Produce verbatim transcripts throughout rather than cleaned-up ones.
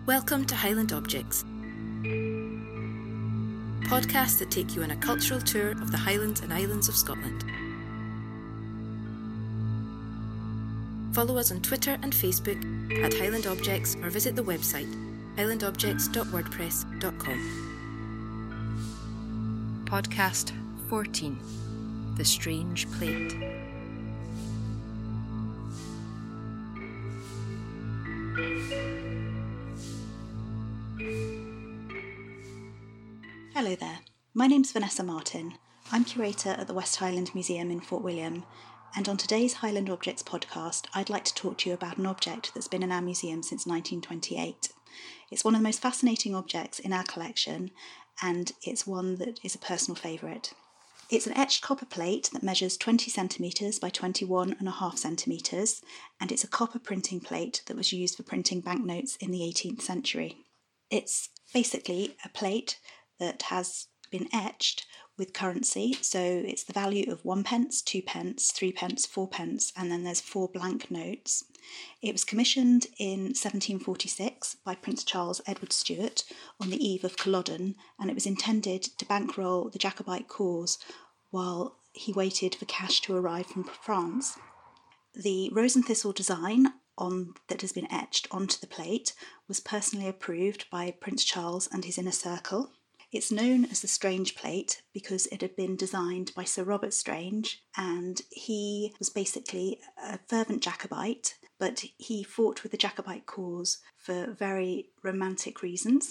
Welcome to Highland Objects, podcasts that take you on a cultural tour of the Highlands and Islands of Scotland. Follow us on Twitter and Facebook at Highland Objects or visit the website highland objects dot wordpress dot com. Podcast fourteen, The Strange Plate. Hello there, my name's Vanessa Martin. I'm curator at the West Highland Museum in Fort William, and on today's Highland Objects podcast, I'd like to talk to you about an object that's been in our museum since nineteen twenty-eight. It's one of the most fascinating objects in our collection, and it's one that is a personal favourite. It's an etched copper plate that measures twenty centimetres by twenty-one and a half centimetres, and it's a copper printing plate that was used for printing banknotes in the eighteenth century. It's basically a plate that has been etched with currency, so it's the value of one pence, two pence, three pence, four pence, and then there's four blank notes. It was commissioned in seventeen forty-six by Prince Charles Edward Stuart on the eve of Culloden, and it was intended to bankroll the Jacobite cause while he waited for cash to arrive from France. The rose and thistle design on that has been etched onto the plate was personally approved by Prince Charles and his inner circle. It's known as the Strange Plate because it had been designed by Sir Robert Strange, and he was basically a fervent Jacobite, but he fought with the Jacobite cause for very romantic reasons.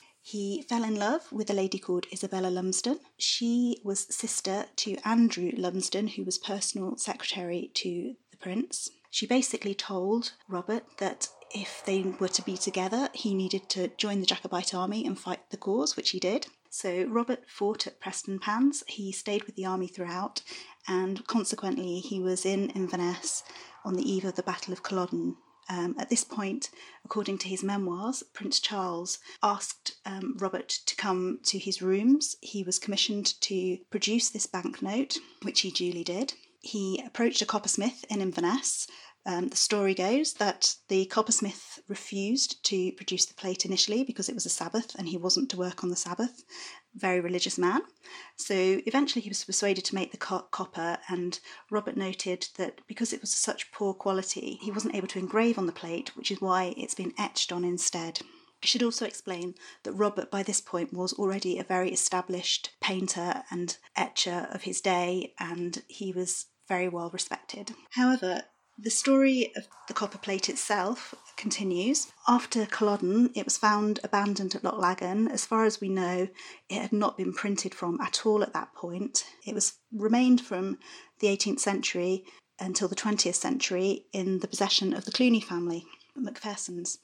He fell in love with a lady called Isabella Lumsden. She was sister to Andrew Lumsden, who was personal secretary to the prince. She basically told Robert that if they were to be together, he needed to join the Jacobite army and fight the cause, which he did. So Robert fought at Prestonpans. He stayed with the army throughout, and consequently he was in Inverness on the eve of the Battle of Culloden. Um, at this point, according to his memoirs, Prince Charles asked um, Robert to come to his rooms. He was commissioned to produce this banknote, which he duly did. He approached a coppersmith in Inverness. Um, the story goes that the coppersmith refused to produce the plate initially because it was a Sabbath and he wasn't to work on the Sabbath. Very religious man. So eventually he was persuaded to make the co- copper, and Robert noted that because it was such poor quality, he wasn't able to engrave on the plate, which is why it's been etched on instead. I should also explain that Robert by this point was already a very established painter and etcher of his day, and he was very well respected. However, the story of the copper plate itself continues. After Culloden, it was found abandoned at Lochlangan. As far as we know, it had not been printed from at all at that point. It was remained from the eighteenth century until the twentieth century in the possession of the Cluny family, Macphersons.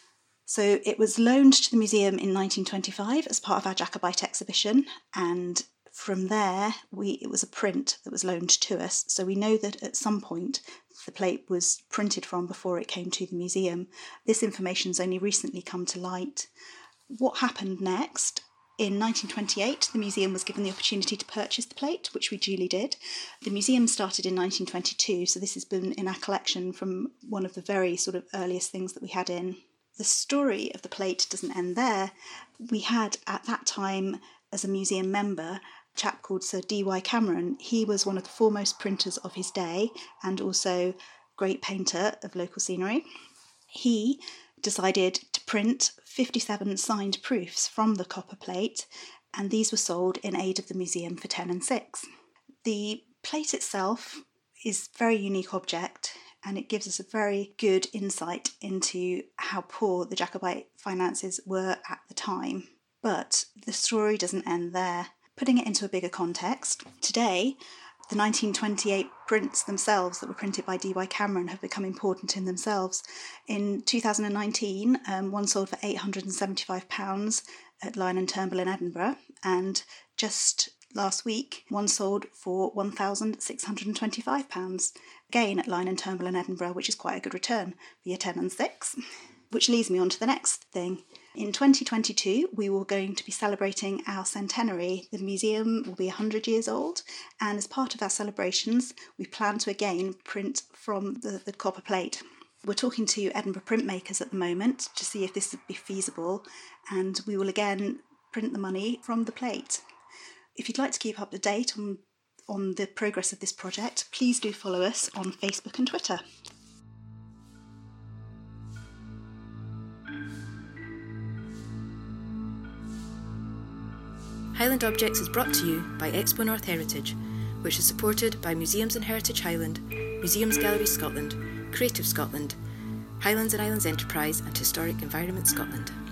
So it was loaned to the museum in nineteen twenty-five as part of our Jacobite exhibition, and from there we it was a print that was loaned to us. So we know that at some point the plate was printed from before it came to the museum. This information's only recently come to light. What happened next? In nineteen twenty-eight, the museum was given the opportunity to purchase the plate, which we duly did. The museum started in nineteen twenty-two, so this has been in our collection from one of the very sort of earliest things that we had in. The story of the plate doesn't end there. We had, at that time, as a museum member, a chap called Sir D Y Cameron. He was one of the foremost printers of his day and also great painter of local scenery. He decided to print fifty-seven signed proofs from the copper plate, and these were sold in aid of the museum for ten and six. The plate itself is a very unique object, and it gives us a very good insight into how poor the Jacobite finances were at the time. But the story doesn't end there. Putting it into a bigger context, today, the nineteen twenty-eight prints themselves that were printed by D Y Cameron have become important in themselves. In two thousand nineteen, um, one sold for eight hundred seventy-five pounds at Lion and Turnbull in Edinburgh, and just last week, one sold for one thousand six hundred twenty-five pounds, again at Lion and Turnbull in Edinburgh, which is quite a good return for your ten and six. Which leads me on to the next thing. In twenty twenty-two, we were going to be celebrating our centenary. The museum will be one hundred years old, and as part of our celebrations, we plan to again print from the, the copper plate. We're talking to Edinburgh printmakers at the moment to see if this would be feasible, and we will again print the money from the plate. If you'd like to keep up to date on, on the progress of this project, please do follow us on Facebook and Twitter. Highland Objects is brought to you by Expo North Heritage, which is supported by Museums and Heritage Highland, Museums Galleries Scotland, Creative Scotland, Highlands and Islands Enterprise and Historic Environment Scotland.